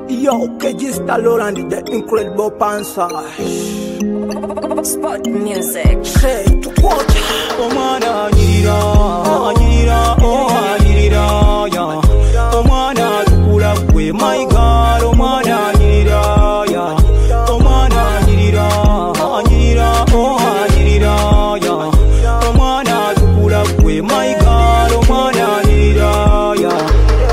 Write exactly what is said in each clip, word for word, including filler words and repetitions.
Yo, K G Stallone and the incredible Panzer. Spot music. Hey, to quote. Oh mana nyira, nyira, oh nyira, ya. Oh mana tukula kwe, my God, oh mana nyira, ya. Oh mana nyira, nyira, oh nyira, ya. Oh mana tukula kwe, my God, oh mana nyira, ya.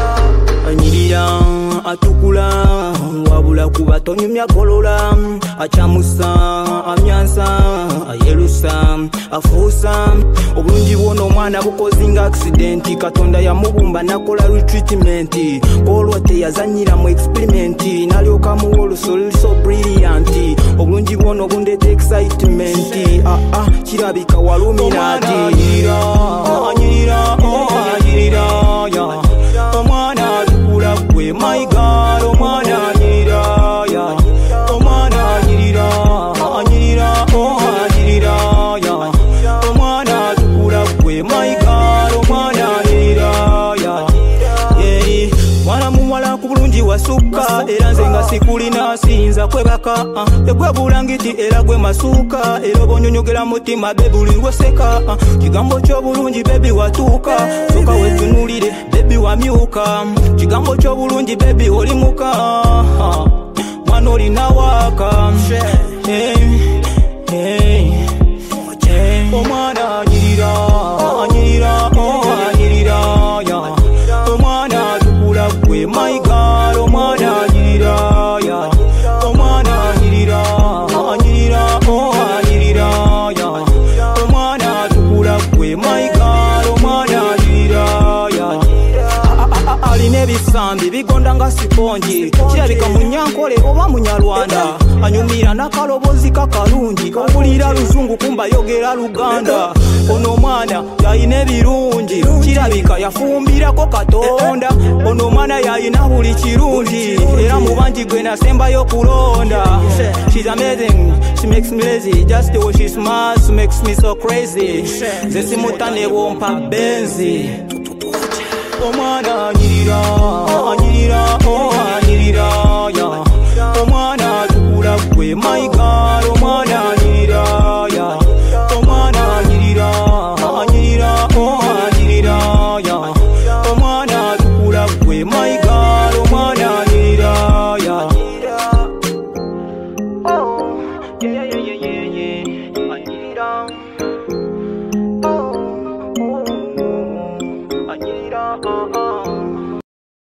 Nyira atukula wabula kuba tonyumya golola achamusa amyansa ayelusa afusa obulungi bwona omwana bukozinga accident katonda yamubumba nakola retreatment olwo teyazanyira mu experiment nalyoka mu olusolili so brilliant obulungi bwona obundeta excitement ah ah kirabika waluminati anyira anyira oh anyira ya omwana tukula kwe my God omwana anyira ya omwana anyira anyira oh anyira ya omwana tukula kwe my God omwana anyira ya yeah mwana muwala ku bulungi wasuka era nze nga sikulina sinza kwebaka egwe bulangiti era gwe masuka era bonyonyogera mutima bebi uliwoseka kigambo ky'obulungi bebi watuuka soka wetunulire bebi wamyuka kigambo ky'obulungi bebi olimuka mwana olina waka hey, hey, hey. Omwana anyirira anyirira oh anyirira ya omwana tukula kwe my God omwana anyirira ya omwana anyirira anyirira oh anyirira ya omwana tukula kwe my God omwana anyirira ya alina ebisambi bigonda nga siponji kirabika munyankole oba munyalwanda anyumira nakalobozi kakalungi owulira luzungu kumba yogera luganda ono omwana yayina ebirungi kirabika yafumbirako katonda ono omwana yayina buli kirungi era mubanji gwe nasembayo kulonda. She's amazing, she makes me lazy, just the way she smiles makes me so crazy. Nze simutane wompa benzi omwana anyirira